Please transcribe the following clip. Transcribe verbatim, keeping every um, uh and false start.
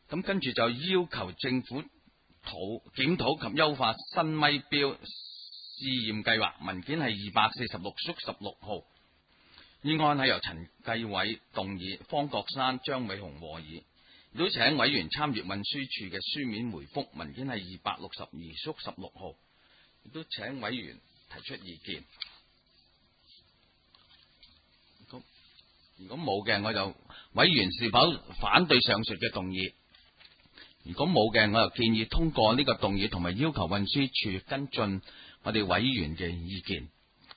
咁跟住就要求政府討檢討及優化新咪標試驗計劃，文件係二百四十六縮十六號。議案係由陳繼偉動議，方國珊、張偉雄和議。亦都請委員參閱運輸署嘅書面回覆，文件係二百六十二縮十六號。亦都請委員提出意見。如果冇嘅，我就委員是否反對上述嘅動議？如果冇嘅，我就建議通過呢個動議，同埋要求運輸署跟進我哋委員嘅意見。